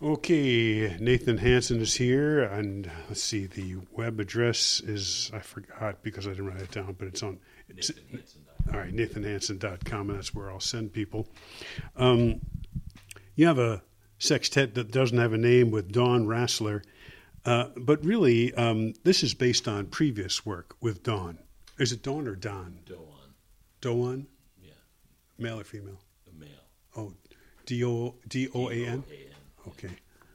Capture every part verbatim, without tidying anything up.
Okay, Nathan Hansen is here, and let's see, the web address is, I forgot because I didn't write it down, but it's on, it's, Nathan Hansen dot com. all right, nathan hansen dot com, and that's where I'll send people. Um, you have a sextet that doesn't have a name with Dawn Rassler, uh, but really, um, this is based on previous work with Dawn. Is it Dawn or Don? Doan. Doan? Yeah, Male or female? a male. Oh, D O D O A N? D O A N. Okay.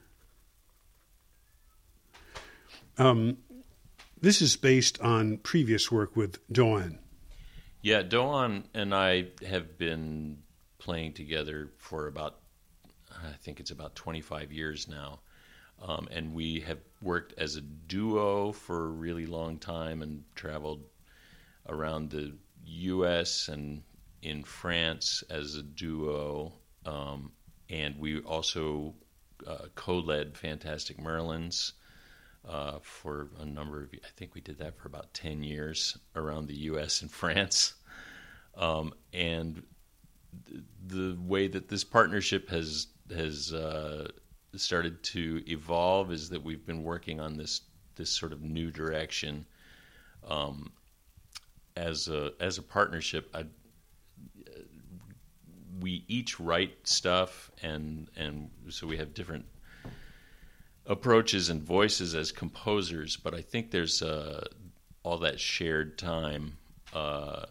Um, this is based on previous work with Doan. Yeah, Doan and I have been playing together for about, I think it's about twenty-five years now. Um, and we have worked as a duo for a really long time and traveled around the U S and in France as a duo. Um, and we also uh, co-led Fantastic Merlins uh, for a number of, I think we did that for about ten years around the U S and France. Um, and th- the way that this partnership has has uh, started to evolve is that we've been working on this this sort of new direction um, as a as a partnership. I, we each write stuff, and and so we have different approaches and voices as composers. But I think there's uh, all that shared time uh,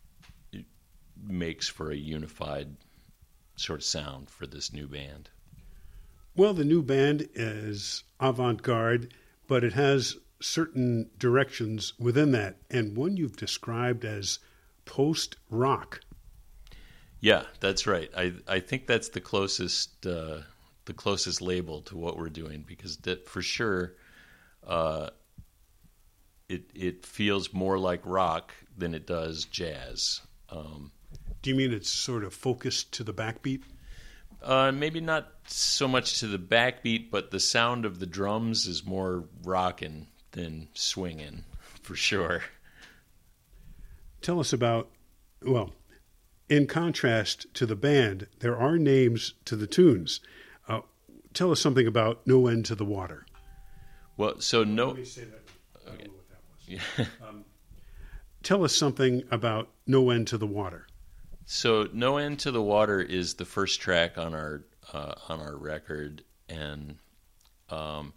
makes for a unified sort of sound for this new band. Well, the new band is avant-garde, but it has certain directions within that, and one you've described as post-rock. Yeah, that's right. I I think that's the closest uh, the closest label to what we're doing, because that for sure uh, it it feels more like rock than it does jazz. Um, Do you mean it's sort of focused to the backbeat? uh, maybe not so much to the backbeat, but the sound of the drums is more rockin' than swinging, for sure. Tell us about, well, in contrast to the band, there are names to the tunes. Uh, tell us something about No End to the Water. Well, so no. Let me say that. I don't Okay. know what that was. Yeah. Um, tell us something about No End to the Water. So No End to the Water is the first track on our uh, on our record, and um,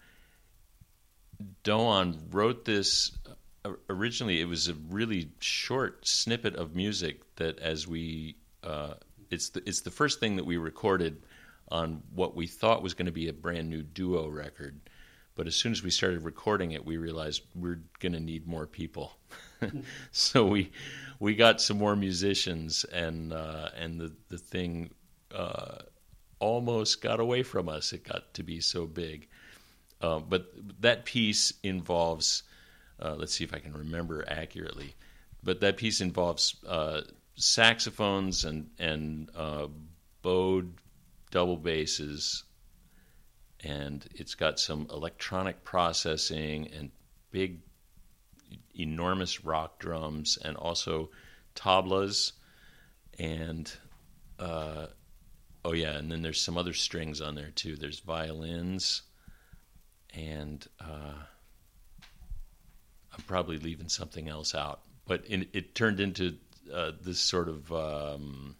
Doan wrote this. Uh, originally, it was a really short snippet of music that, as we, uh, it's the it's the first thing that we recorded on what we thought was going to be a brand new duo record. But as soon as we started recording it, we realized we're going to need more people. So we we got some more musicians, and uh, and the the thing uh, almost got away from us. It got to be so big. Uh, but that piece involves, uh, let's see if I can remember accurately, but that piece involves uh, saxophones and, and uh, bowed double basses, and it's got some electronic processing and big, enormous rock drums, and also tablas, and uh, oh yeah, and then there's some other strings on there too. There's violins, and uh, I'm probably leaving something else out. But in, it turned into uh, this sort of um,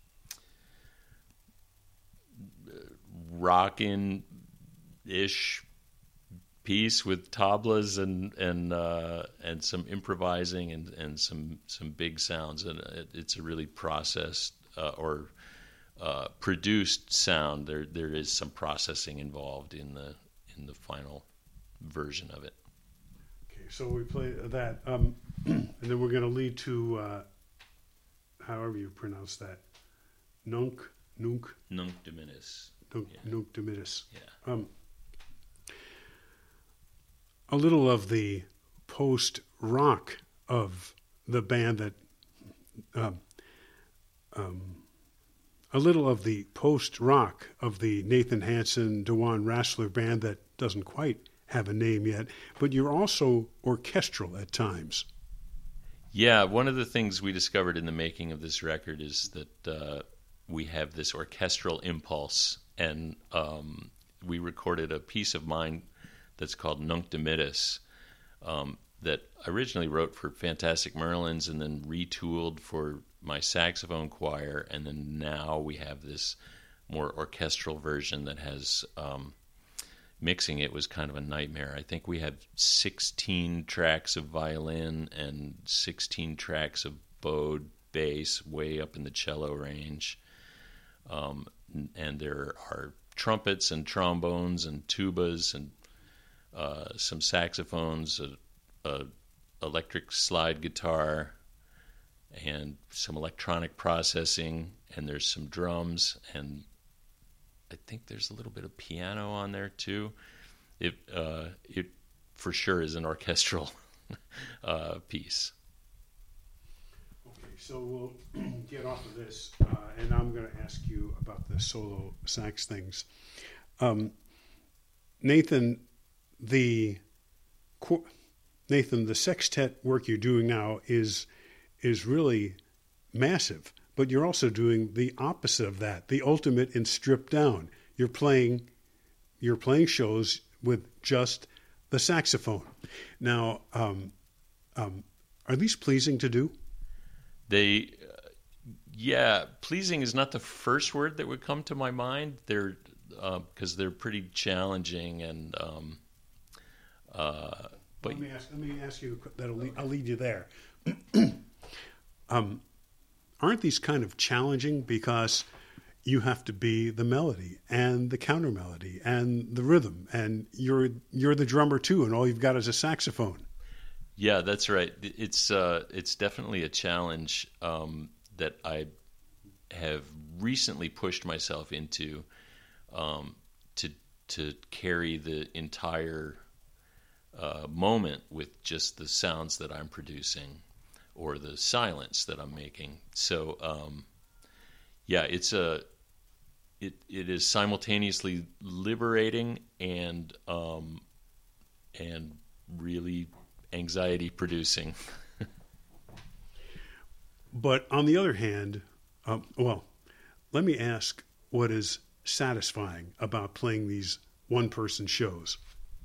rockin'-ish piece with tablas and and uh, and some improvising and, and some some big sounds, and it, it's a really processed uh, or uh, produced sound. There there is some processing involved in the in the final version of it. Okay, so we play that, um, and then we're going to lead to, uh, however you pronounce that, Nunc, Nunc, Nunc Dimittis. Nunc, Yeah. Nunc Dimittis. Yeah. Um, a little of the post-rock of the band that, um, um, a little of the post-rock of the Nathan Hansen, Doan Rassler band that doesn't quite have a name yet, but you're also orchestral at times. Yeah, one of the things we discovered in the making of this record is that uh, we have this orchestral impulse, and um, we recorded a piece of mine that's called Nunc Dimittis, um, that I originally wrote for Fantastic Merlins and then retooled for my saxophone choir, and then now we have this more orchestral version that has um, mixing it was kind of a nightmare. I think we had sixteen tracks of violin and sixteen tracks of bowed bass way up in the cello range, um, and there are trumpets and trombones and tubas and uh, some saxophones, a, a electric slide guitar, and some electronic processing, and there's some drums, and I think there's a little bit of piano on there too. It uh, it for sure is an orchestral uh, piece. Okay, so we'll get off of this, uh, and I'm going to ask you about the solo sax things. Um, Nathan, the Nathan, the sextet work you're doing now is is really massive, but you're also doing the opposite of that, the ultimate in stripped down. You're playing you're playing shows with just the saxophone. Now, um, um, are these pleasing to do? They, uh, yeah, pleasing is not the first word that would come to my mind. They're because uh, they're pretty challenging, and um, uh, but let me ask. Let me ask you. That'll lead, I'll lead you there. um, aren't these kind of challenging because you have to be the melody and the counter melody and the rhythm, and you're you're the drummer too, and all you've got is a saxophone. Yeah, that's right. It's uh, it's definitely a challenge um, that I have recently pushed myself into, um, to to carry the entire uh, moment with just the sounds that I'm producing or the silence that I'm making. So um, yeah, it's a it it is simultaneously liberating and um, and really anxiety producing. But on the other hand, um, well, let me ask what is satisfying about playing these one-person shows?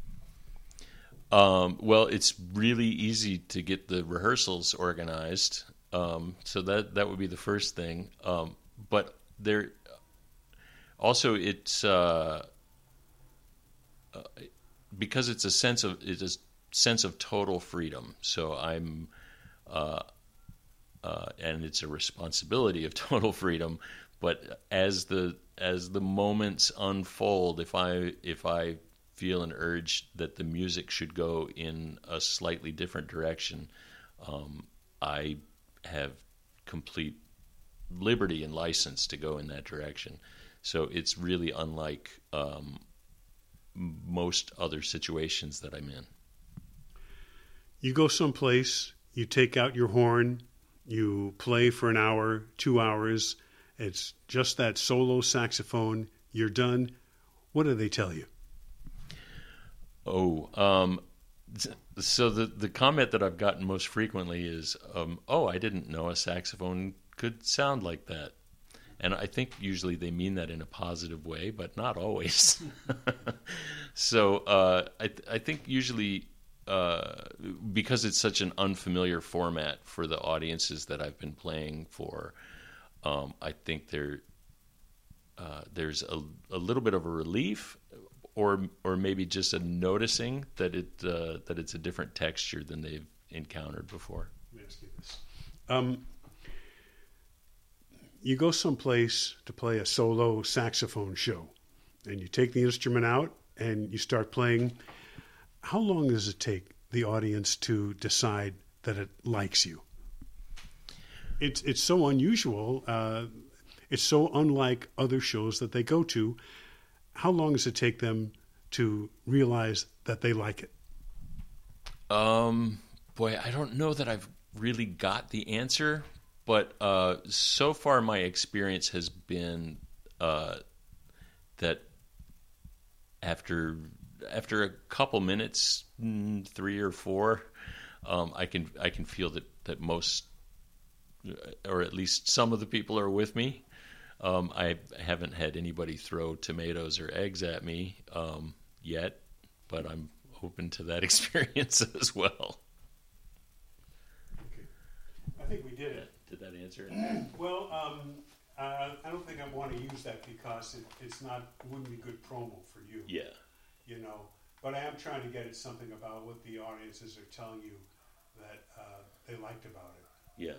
Um, well, it's really easy to get the rehearsals organized. Um, so that, that would be the first thing. Um, but there also it's, uh, uh, because it's a sense of, it's a sense of total freedom. So I'm, uh, uh, and it's a responsibility of total freedom. But as the as the moments unfold, if I if I feel an urge that the music should go in a slightly different direction, um, I have complete liberty and license to go in that direction. So it's really unlike um, most other situations that I'm in. You go someplace, you take out your horn, you play for an hour, two hours. It's just that solo saxophone. You're done. What do they tell you? Oh, um, so the the comment that I've gotten most frequently is, um, "Oh, I didn't know a saxophone could sound like that." And I think usually they mean that in a positive way, but not always. So uh, I I think usually uh, because it's such an unfamiliar format for the audiences that I've been playing for. Um, I think there uh, there's a, a little bit of a relief, or or maybe just a noticing that it uh, that it's a different texture than they've encountered before. Let me ask you this: um, you go someplace to play a solo saxophone show, and you take the instrument out and you start playing. How long does it take the audience to decide that it likes you? It's it's so unusual. Uh, it's so unlike other shows that they go to. How long does it take them to realize that they like it? Um, boy, I don't know that I've really got the answer, but uh, so far my experience has been uh, that after after a couple minutes, three or four, um, I can I can feel that that most, or at least some of the people are with me. Um, I haven't had anybody throw tomatoes or eggs at me um, yet, but I'm open to that experience as well. Okay. I think we did it. Did that answer it? Well, um, uh, I don't think I want to use that because it, it's not, wouldn't be good promo for you. Yeah. You know, but I am trying to get at something about what the audiences are telling you that uh, they liked about it. Yeah.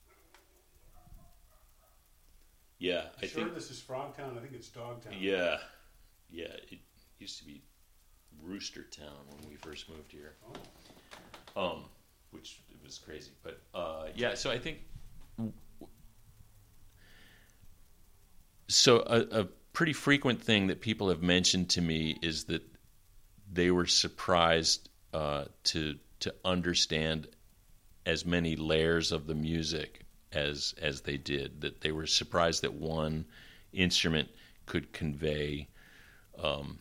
Yeah, I sure think this is Frogtown? I think it's Dogtown. Yeah, yeah. It used to be Rooster Town when we first moved here, Oh. um, which it was crazy. But uh, yeah, so I think so. A, a pretty frequent thing that people have mentioned to me is that they were surprised uh, to to understand as many layers of the music as as they did, that they were surprised that one instrument could convey um,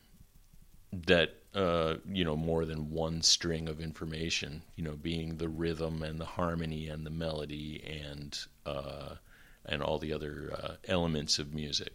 that uh, you know more than one string of information, you know, being the rhythm and the harmony and the melody and uh, and all the other uh, elements of music.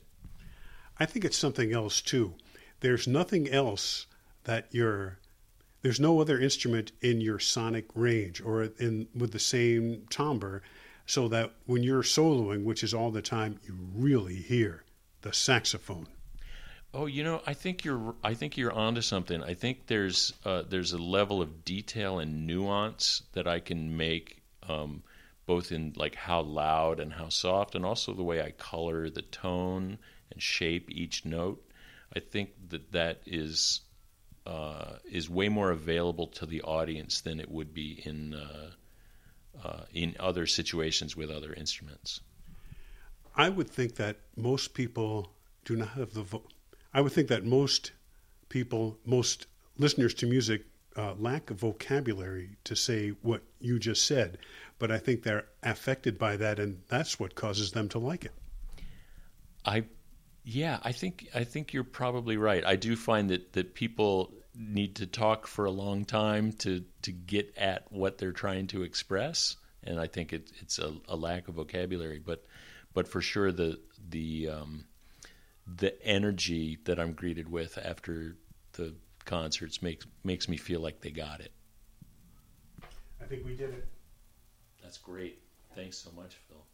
I think it's something else too. There's nothing else that you're there's no other instrument in your sonic range or in with the same timbre, so that when you're soloing, which is all the time, you really hear the saxophone. Oh, you know, I think you're. I think you're onto something. I think there's uh, there's a level of detail and nuance that I can make, um, both in like how loud and how soft, and also the way I color the tone and shape each note. I think that that is uh, is way more available to the audience than it would be in. Uh, Uh, in other situations with other instruments. I would think that most people do not have the. Vo- I would think that most people, most listeners to music, uh, lack a vocabulary to say what you just said. But I think they're affected by that, and that's what causes them to like it. I, yeah, I think I think you're probably right. I do find that that people need to talk for a long time to, to get at what they're trying to express, and I think it, it's a, a lack of vocabulary. But but for sure, the the um, the energy that I'm greeted with after the concerts makes makes me feel like they got it. I think we did it. That's great. Thanks so much, Phil.